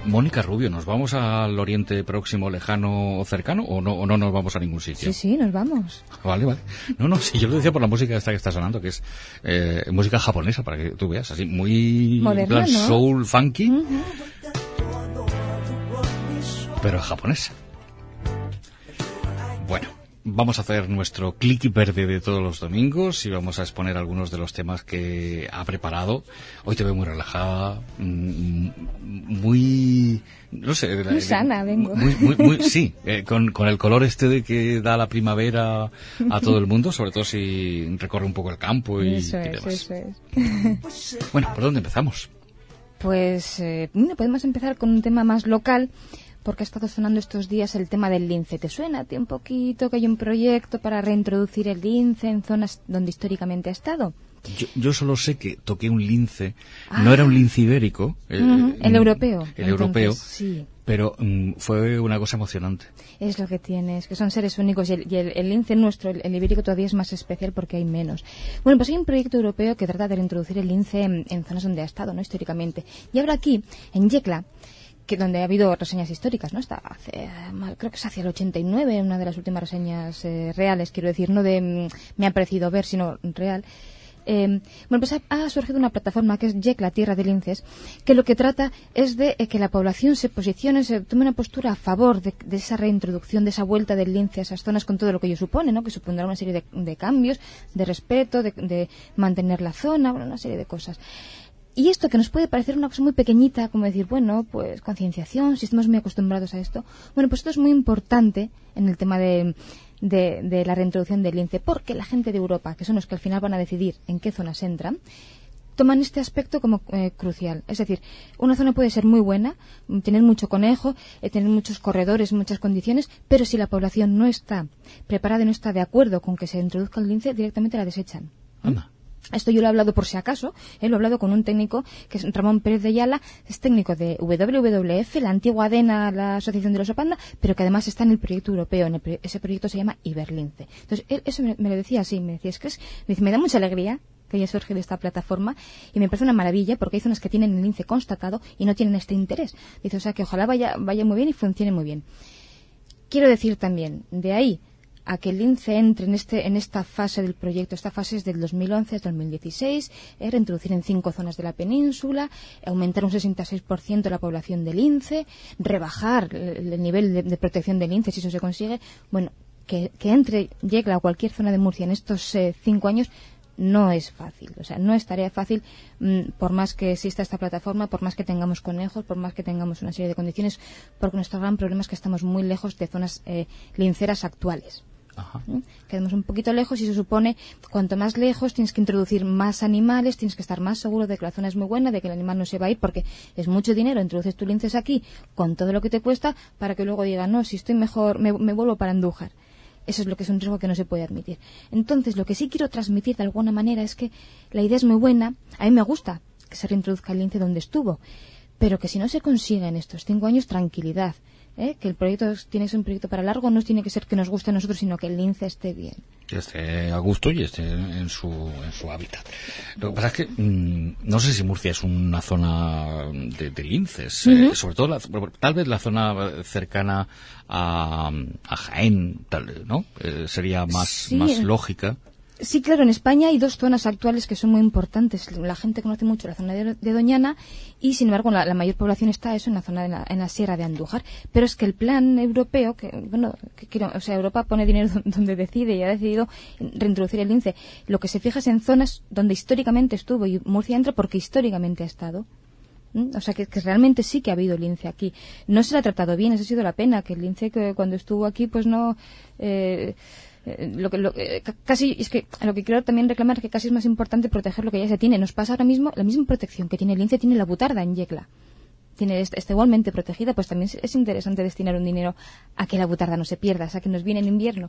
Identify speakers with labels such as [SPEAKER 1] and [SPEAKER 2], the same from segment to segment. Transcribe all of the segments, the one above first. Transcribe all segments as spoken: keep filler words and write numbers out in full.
[SPEAKER 1] Mónica Rubio, ¿nos vamos al Oriente Próximo, lejano o cercano o no, o no nos vamos a ningún sitio?
[SPEAKER 2] Sí, sí, nos vamos.
[SPEAKER 1] Vale, vale. No, no, sí, yo lo decía por la música esta que está sonando, que es eh, música japonesa, para que tú veas, así muy...
[SPEAKER 2] Moderna,
[SPEAKER 1] en plan
[SPEAKER 2] ¿no?
[SPEAKER 1] soul, funky,
[SPEAKER 2] Uh-huh.
[SPEAKER 1] pero japonesa. Bueno, vamos a hacer nuestro clic verde de todos los domingos y vamos a exponer algunos de los temas que ha preparado. Hoy te veo muy relajada, mm, muy... no sé...
[SPEAKER 2] Muy sana vengo.
[SPEAKER 1] Muy, muy, muy, sí, eh, con, con el color este de que da la primavera a todo el mundo, sobre todo si recorre un poco el campo y,
[SPEAKER 2] Eso
[SPEAKER 1] y
[SPEAKER 2] es,
[SPEAKER 1] demás.
[SPEAKER 2] eso es.
[SPEAKER 1] Bueno, ¿por dónde empezamos?
[SPEAKER 2] Pues eh, mira, podemos empezar con un tema más local, porque ha estado sonando estos días el tema del lince. ¿Te suena a ti un poquito que hay un proyecto para reintroducir el lince en zonas donde históricamente ha estado?
[SPEAKER 1] Yo, yo solo sé que toqué un lince,
[SPEAKER 2] Ah.
[SPEAKER 1] no era un lince ibérico. eh,
[SPEAKER 2] Uh-huh. El
[SPEAKER 1] mm,
[SPEAKER 2] europeo.
[SPEAKER 1] El
[SPEAKER 2] Entonces,
[SPEAKER 1] europeo,
[SPEAKER 2] sí.
[SPEAKER 1] pero mm, fue una cosa emocionante.
[SPEAKER 2] Es lo que tienes, que son seres únicos y el, y el, el lince nuestro, el, el ibérico, todavía es más especial porque hay menos. Bueno, pues hay un proyecto europeo que trata de reintroducir el lince en, en zonas donde ha estado, ¿no? Históricamente. Y ahora aquí, en Yecla, que donde ha habido reseñas históricas, ¿no? Está hace, creo que es hacia el ochenta y nueve, una de las últimas reseñas eh, reales, quiero decir, no de mm, me ha parecido ver, sino real. Eh, bueno, pues ha, ha surgido una plataforma que es Yecla, Tierra de Linces, que lo que trata es de eh, que la población se posicione, se tome una postura a favor de, de esa reintroducción, de esa vuelta del lince a esas zonas con todo lo que ello supone, ¿no? Que supondrá una serie de, de cambios, de respeto, de, de mantener la zona, bueno, una serie de cosas. Y esto que nos puede parecer una cosa muy pequeñita, como decir, bueno, pues concienciación, si estamos muy acostumbrados a esto, bueno, pues esto es muy importante en el tema de, de, de la reintroducción del lince, porque la gente de Europa, que son los que al final van a decidir en qué zonas entran, toman este aspecto como eh, crucial. Es decir, una zona puede ser muy buena, tener mucho conejo, eh, tener muchos corredores, muchas condiciones, pero si la población no está preparada y no está de acuerdo con que se introduzca el lince, directamente la desechan.
[SPEAKER 1] Anda.
[SPEAKER 2] Esto yo lo he hablado por si acaso, eh, lo he hablado con un técnico que es Ramón Pérez de Ayala, es técnico de W W F, la antigua ADENA, la Asociación de los Opanda, pero que además está en el proyecto europeo, en el pro- ese proyecto se llama Iberlince. Entonces, él eso me, me lo decía así, me decía, es que es, me, dice, me da mucha alegría que haya surgido esta plataforma y me parece una maravilla porque hay zonas que tienen el lince constatado y no tienen este interés. Dice, o sea, que ojalá vaya, vaya muy bien y funcione muy bien. Quiero decir también, de ahí a que el lince entre en este en esta fase del proyecto. Esta fase es del dos mil once hasta el dos mil dieciséis, es reintroducir en cinco zonas de la península, aumentar un sesenta y seis por ciento la población de lince, rebajar el, el nivel de, de protección del lince, si eso se consigue. Bueno, que, que entre Yecla o cualquier zona de Murcia en estos eh, cinco años no es fácil, o sea, no es tarea fácil, mmm, por más que exista esta plataforma, por más que tengamos conejos, por más que tengamos una serie de condiciones, porque nuestro gran problema es que estamos muy lejos de zonas eh, linceras actuales.
[SPEAKER 1] Ajá.
[SPEAKER 2] ¿Mm? Quedamos un poquito lejos y se supone cuanto más lejos tienes que introducir más animales, tienes que estar más seguro de que la zona es muy buena, de que el animal no se va a ir, porque es mucho dinero, introduces tus linces aquí con todo lo que te cuesta para que luego diga, no, si estoy mejor, me, me vuelvo para Andújar. Eso es lo que es un riesgo que no se puede admitir. Entonces, lo que sí quiero transmitir de alguna manera es que la idea es muy buena, a mí me gusta que se reintroduzca el lince donde estuvo, pero que si no se consigue en estos cinco años, tranquilidad. ¿Eh? Que el proyecto tiene que ser un proyecto para largo, no tiene que ser que nos guste a nosotros, sino que el lince esté bien.
[SPEAKER 1] Que esté a gusto y esté en su, en su hábitat. Lo que pasa es que mmm, no sé si Murcia es una zona de, de linces, uh-huh. eh, sobre todo la, tal vez la zona cercana a, a Jaén, tal, ¿no? Eh, sería más,
[SPEAKER 2] sí.
[SPEAKER 1] más lógica.
[SPEAKER 2] Sí, claro, en España hay dos zonas actuales que son muy importantes. La gente conoce mucho la zona de, de Doñana y, sin embargo, la, la mayor población está eso en la zona de la, en la Sierra de Andújar. Pero es que el plan europeo, que bueno, que, que, o sea, Europa pone dinero donde decide y ha decidido reintroducir el lince. Lo que se fija es en zonas donde históricamente estuvo y Murcia entra porque históricamente ha estado. ¿Mm? O sea, que, que realmente sí que ha habido lince aquí. No se le ha tratado bien, esa ha sido la pena, que el lince que cuando estuvo aquí, pues no... Eh, Lo que, lo, eh, casi es que lo que quiero también reclamar es que casi es más importante proteger lo que ya se tiene. Nos pasa ahora mismo la misma protección que tiene el lince, tiene la butarda en Yecla. Tiene, está, está igualmente protegida, pues también es interesante destinar un dinero a que la butarda no se pierda, o sea, que nos viene en invierno.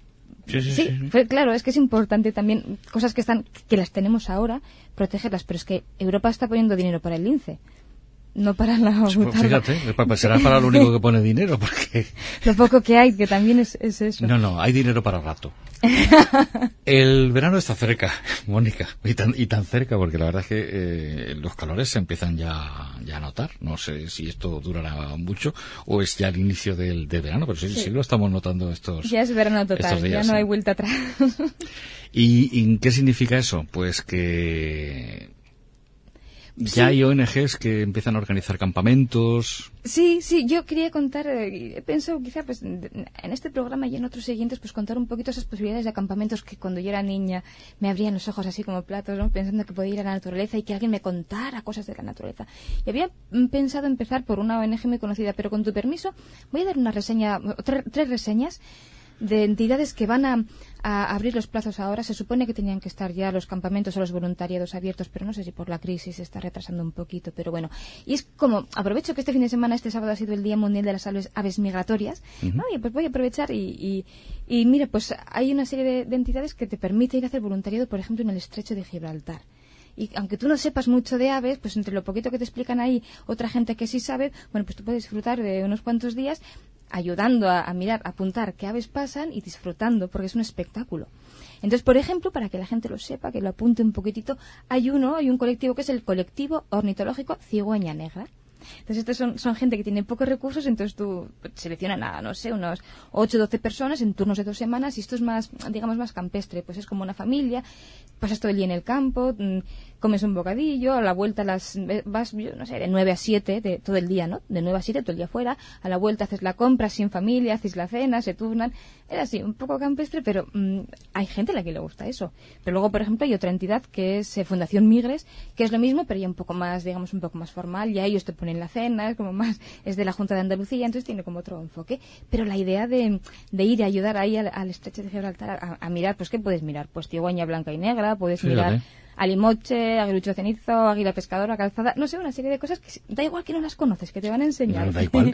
[SPEAKER 1] Sí, sí,
[SPEAKER 2] sí,
[SPEAKER 1] sí, sí.
[SPEAKER 2] Pues, claro, es que es importante también, cosas que están que las tenemos ahora, protegerlas, pero es que Europa está poniendo dinero para el lince. No para la butarda.
[SPEAKER 1] Fíjate, será para lo único que pone dinero, porque...
[SPEAKER 2] Lo poco que hay, que también es, es eso.
[SPEAKER 1] No, no, hay dinero para rato. El verano está cerca, Mónica, y tan, y tan cerca porque la verdad es que eh, los calores se empiezan ya, ya a notar. No sé si esto durará mucho o es ya el inicio del, del verano, pero sí, sí. sí lo estamos notando estos
[SPEAKER 2] Ya es verano total,
[SPEAKER 1] días,
[SPEAKER 2] ya no
[SPEAKER 1] sí.
[SPEAKER 2] hay vuelta atrás.
[SPEAKER 1] ¿Y, ¿Y qué significa eso? Pues que ya sí. hay O N Ges que empiezan a organizar campamentos.
[SPEAKER 2] Sí, sí, yo quería contar, eh, pienso quizá pues en este programa y en otros siguientes pues contar un poquito esas posibilidades de campamentos que cuando yo era niña me abrían los ojos así como platos, ¿no? Pensando que podía ir a la naturaleza y que alguien me contara cosas de la naturaleza. Y había pensado empezar por una O N Ge muy conocida, pero con tu permiso voy a dar una reseña, tre- tres reseñas de entidades que van a, a abrir los plazos ahora. Se supone que tenían que estar ya los campamentos o los voluntariados abiertos, pero no sé si por la crisis se está retrasando un poquito, pero bueno. Y es como, aprovecho que este fin de semana, este sábado ha sido el Día Mundial de las Aves, aves Migratorias, uh-huh. ¿no? Y pues voy a aprovechar y, y, y mira, pues hay una serie de, de entidades que te permiten ir a hacer voluntariado, por ejemplo, en el Estrecho de Gibraltar. Y aunque tú no sepas mucho de aves, pues entre lo poquito que te explican ahí, otra gente que sí sabe, bueno, pues tú puedes disfrutar de unos cuantos días ayudando a, a mirar, a apuntar qué aves pasan y disfrutando, porque es un espectáculo. Entonces, por ejemplo, para que la gente lo sepa, que lo apunte un poquitito, hay uno, hay un colectivo que es el Colectivo Ornitológico Cigüeña Negra. Entonces, estos son, son gente que tiene pocos recursos, entonces tú seleccionas a, no sé, unos ocho o doce personas en turnos de dos semanas, y esto es más, digamos, más campestre, pues es como una familia, pasas todo el día en el campo, comes un bocadillo, a la vuelta las vas, no sé, de nueve a siete, de, todo el día, ¿no? De nueve a siete, todo el día fuera, a la vuelta haces la compra sin familia, haces la cena, se turnan, es así, un poco campestre, pero mmm, hay gente a la que le gusta eso. Pero luego, por ejemplo, hay otra entidad que es eh, Fundación Migres, que es lo mismo, pero ya un poco más, digamos, un poco más formal, ya ellos te ponen la cena, es como más, es de la Junta de Andalucía, entonces tiene como otro enfoque. Pero la idea de, de ir a ayudar ahí al, al Estrecho de Gibraltar a, a mirar, pues ¿qué puedes mirar? Pues cigüeña blanca y negra, puedes
[SPEAKER 1] sí,
[SPEAKER 2] mirar alimoche, aguilucho cenizo, águila pescadora, calzada, no sé, una serie de cosas que da igual que no las conoces, que te van a enseñar.
[SPEAKER 1] No, da igual.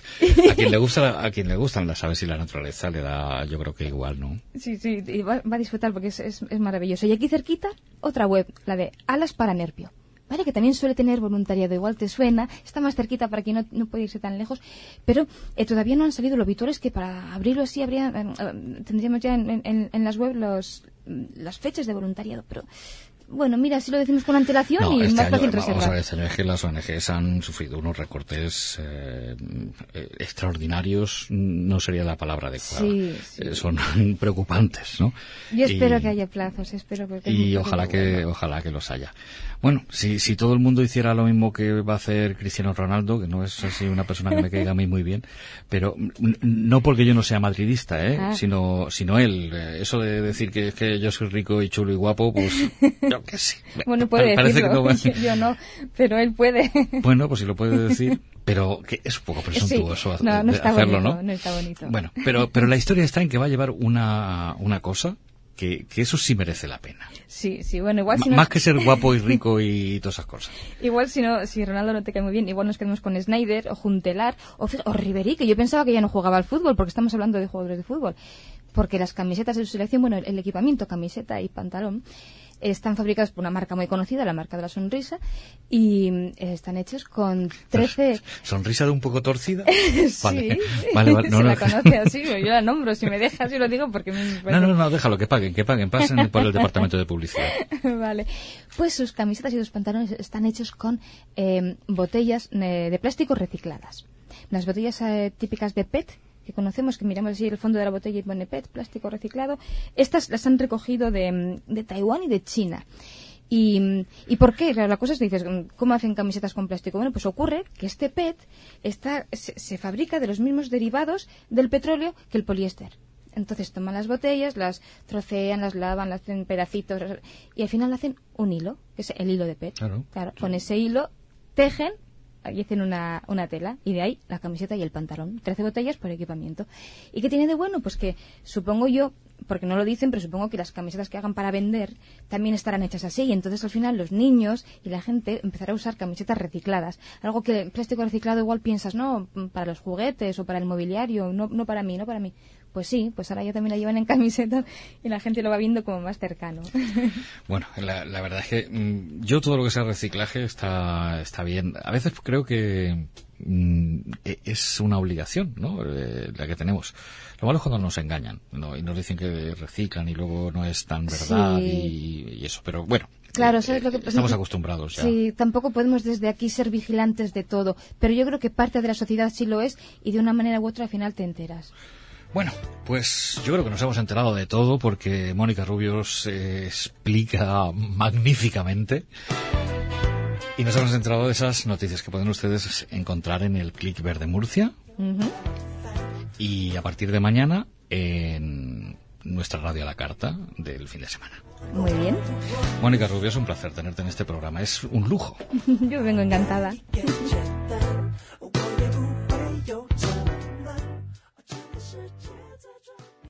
[SPEAKER 1] A quien le gusta, a quien le gustan las aves y la naturaleza le da, yo creo que igual, ¿no?
[SPEAKER 2] Sí, sí, y va, va a disfrutar porque es, es, es maravilloso. Y aquí cerquita, otra web, la de Alas para Nerpio. Vale, que también suele tener voluntariado, igual te suena, está más cerquita para quien no, no puede irse tan lejos, pero eh, todavía no han salido. Lo habitual es que para abrirlo así habría, eh, tendríamos ya en, en, en las webs los, las fechas de voluntariado, pero bueno, mira, si lo decimos con antelación
[SPEAKER 1] no,
[SPEAKER 2] y
[SPEAKER 1] este
[SPEAKER 2] más
[SPEAKER 1] año,
[SPEAKER 2] fácil reservar.
[SPEAKER 1] Vamos a ver, este año es que las O N Ges han sufrido unos recortes eh, extraordinarios, no sería la palabra adecuada.
[SPEAKER 2] Sí, sí.
[SPEAKER 1] Eh, son preocupantes, ¿no?
[SPEAKER 2] Yo espero
[SPEAKER 1] y,
[SPEAKER 2] que haya plazos, espero que
[SPEAKER 1] y ojalá que bueno. ojalá que los haya. Bueno, si si todo el mundo hiciera lo mismo que va a hacer Cristiano Ronaldo, que no es así una persona que me caiga a mí muy bien, pero n- no porque yo no sea madridista, ¿eh? Ah. sino sino él. Eso de decir que, que yo soy rico y chulo y guapo, pues yo qué sé.
[SPEAKER 2] Bueno, puede
[SPEAKER 1] Parece
[SPEAKER 2] decirlo,
[SPEAKER 1] que no va...
[SPEAKER 2] yo no, pero él puede.
[SPEAKER 1] Bueno, pues si lo puede decir, pero que es un poco presuntuoso
[SPEAKER 2] sí, no, no está
[SPEAKER 1] hacerlo,
[SPEAKER 2] bonito,
[SPEAKER 1] ¿no?
[SPEAKER 2] No está bonito.
[SPEAKER 1] Bueno, pero pero la historia está en que va a llevar una una cosa que, que eso sí merece la pena.
[SPEAKER 2] Sí, sí, bueno, igual si
[SPEAKER 1] M-
[SPEAKER 2] no...
[SPEAKER 1] Más que ser guapo y rico y todas esas cosas.
[SPEAKER 2] Igual si no, si Ronaldo no te cae muy bien, igual nos quedamos con Snyder o Juntelar o, o Ribery, que yo pensaba que ya no jugaba al fútbol, porque estamos hablando de jugadores de fútbol. Porque las camisetas de su selección, bueno, el equipamiento, camiseta y pantalón, están fabricados por una marca muy conocida, la marca de la sonrisa, y están hechos con trece...
[SPEAKER 1] ¿Sonrisa de un poco torcida?
[SPEAKER 2] sí,
[SPEAKER 1] vale, vale, vale. No,
[SPEAKER 2] se
[SPEAKER 1] no.
[SPEAKER 2] la conoce así, yo la nombro, si me dejas y lo digo porque me...
[SPEAKER 1] No, no, no, déjalo, que paguen, que paguen, pasen por el departamento de publicidad.
[SPEAKER 2] Vale, pues sus camisetas y sus pantalones están hechos con eh, botellas eh, de plástico recicladas. Las botellas eh, típicas de P E T, que conocemos, que miramos así el fondo de la botella y pone P E T, plástico reciclado, estas las han recogido de, de Taiwán y de China. ¿Y, ¿Y por qué? La cosa es que dices, ¿cómo hacen camisetas con plástico? Bueno, pues ocurre que este P E T está, se, se fabrica de los mismos derivados del petróleo que el poliéster. Entonces toman las botellas, las trocean, las lavan, las hacen pedacitos y al final hacen un hilo, que es el hilo de P E T.
[SPEAKER 1] Claro.
[SPEAKER 2] Claro, con ese hilo tejen y hacen una, una tela, y de ahí la camiseta y el pantalón. trece botellas por equipamiento. ¿Y qué tiene de bueno? Pues que supongo yo, porque no lo dicen, pero supongo que las camisetas que hagan para vender también estarán hechas así, y entonces al final los niños y la gente empezará a usar camisetas recicladas. Algo que el plástico reciclado igual piensas, no, para los juguetes o para el mobiliario, no, no para mí, no para mí. Pues sí, pues ahora ya también la llevan en camiseta y la gente lo va viendo como más cercano.
[SPEAKER 1] Bueno, la, la verdad es que mmm, yo todo lo que sea reciclaje está está bien. A veces creo que mm, es una obligación, ¿no? Eh, la que tenemos. Lo malo es cuando nos engañan, ¿no? Y nos dicen que reciclan y luego no es tan verdad
[SPEAKER 2] Sí.
[SPEAKER 1] y, y eso. Pero bueno,
[SPEAKER 2] Claro,
[SPEAKER 1] eh,
[SPEAKER 2] eso es lo que
[SPEAKER 1] estamos acostumbrados ya.
[SPEAKER 2] Sí, tampoco podemos desde aquí ser vigilantes de todo, pero yo creo que parte de la sociedad sí lo es y de una manera u otra al final te enteras.
[SPEAKER 1] Bueno, pues yo creo que nos hemos enterado de todo porque Mónica Rubios eh, explica magníficamente y nos hemos enterado de esas noticias que pueden ustedes encontrar en el Click Verde Murcia
[SPEAKER 2] Uh-huh.
[SPEAKER 1] y a partir de mañana en nuestra radio a la carta del fin de semana.
[SPEAKER 2] Muy bien.
[SPEAKER 1] Mónica Rubios, un placer tenerte en este programa, es un lujo.
[SPEAKER 2] Yo vengo encantada.
[SPEAKER 3] Get your